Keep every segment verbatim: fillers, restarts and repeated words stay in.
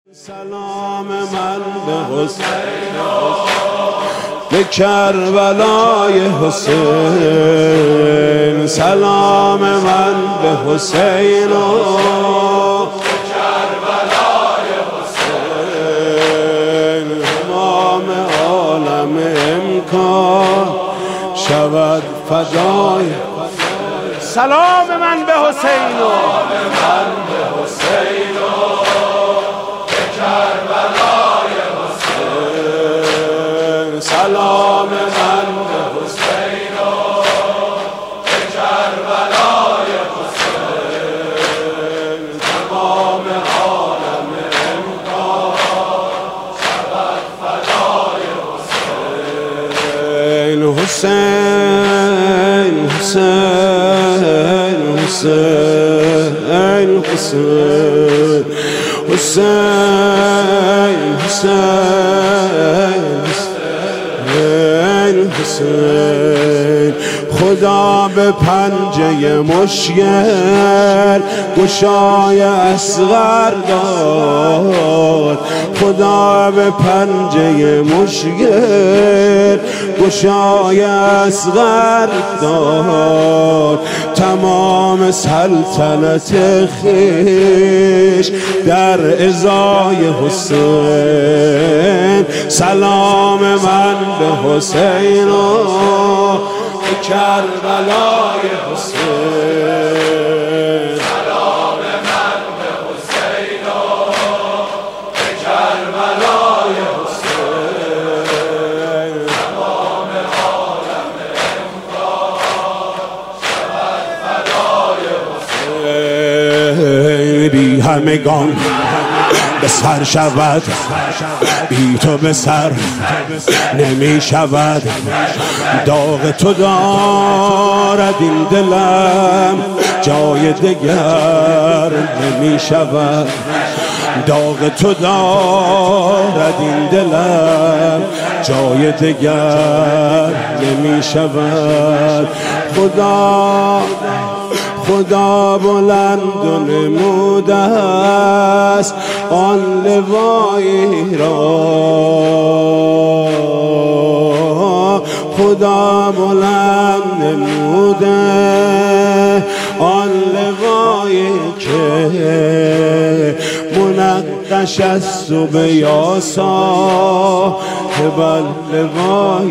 سلام من به حسین به کربلای حسین، سلام من به حسین و کربلای حسین، امام عالم امکان شود فدای. سلام من به حسین و من به حسین و کربلای حسین، سلام من به حسین و کربلای حسین، تمام عالم امکان شود فدای حسین. حسین حسین حسین حسین حسین حسین حسین، خدا به پنجه مشکل گشای اصغر داد، خدا به پنجه مشکل گشای اصغر داد، تمام سلطنت خویش در ازای حسین، سلام من به حسین و کربلای حسین، سلام من به حسین و کربلای حسین، تمام عالم امکان شود فدای حسین. بی همگان به سر شود، بی تو به سر نمی شود، داغ تو دارد این دلم جای دگر نمی شود، داغ تو دارد این دلم جای دگر نمی شود. خدا خدا بلند و نموده است آن لوایی را، خدا بلند نموده آن لوایی که منقش است و به یاسا بل لوای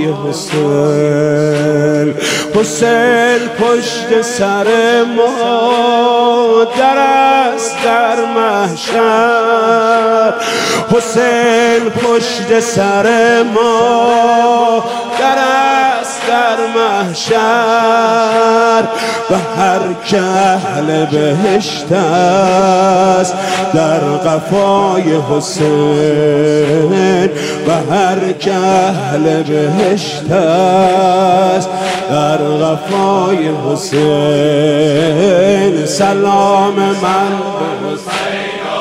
حسین. حسین پشت سر ما در است در محشر، حسین پشت سر ما در است در محشر، و هر که اهل بهشت است در قفای حسین، و هر که اهل بهشت است در قفای حسین، سلام من به حسین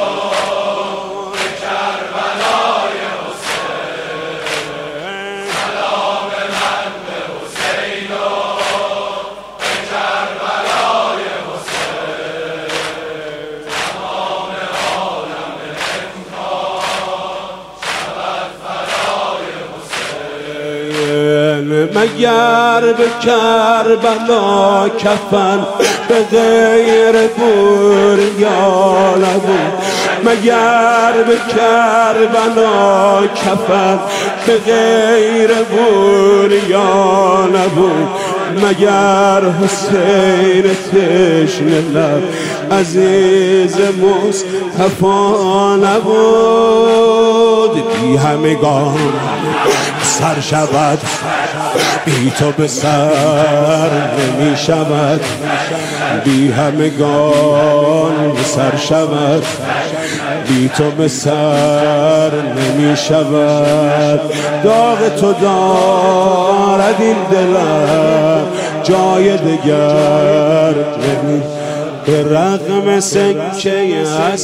مگر به کربلا کفن به غیر بوریا نبود، مگر به کربلا کفن به غیر بوریا نبود، مگر حسین تشنه لب عزیز مصطفی نبود. بی همگان سر شود، بی تو به سر نمی شود، بی همگان سر شود، بی تو به سر نمی شود، داغ تو دارد این دلم جای دگر نمی. به رغم سکه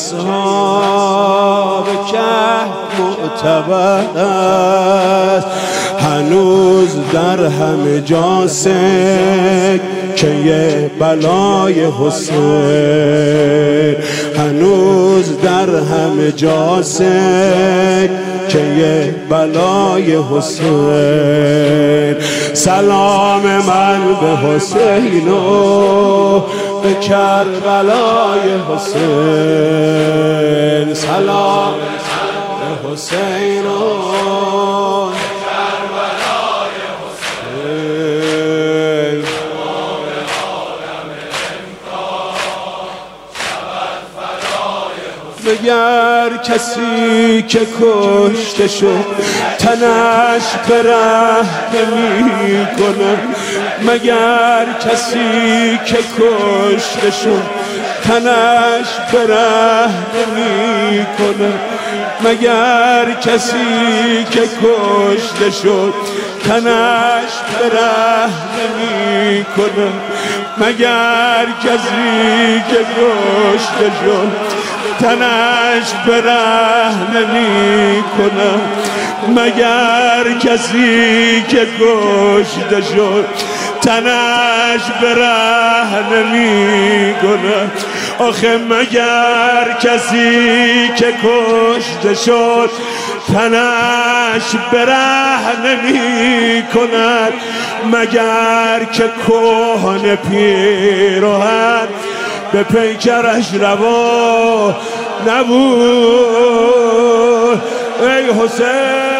اصحاب کهف معتبر است، هنوز در همه جا سکه بلای حسین، هنوز در همه جا سکه بلای حسین. سلام من به حسین و به کربلای حسین. سلام به حسین و به کربلای حسین. مگر کسی که کشته شد تنش به ره نمی کنه؟ مگر کسی که کشته شد تنش به ره نمی کنه؟ مگر کسی که کشته شد تنش به ره نمی کنه؟ مگر کسی که کشته شد تنش به ره نمی کنه؟ مگر کسی که کشته شد تنش به ره نمی کنه؟ آخه مگر کسی که کشته شد تنش به ره نمی کند؟ مگر که کهنه پیراهن به پیکرش روا نبود؟ ای حسین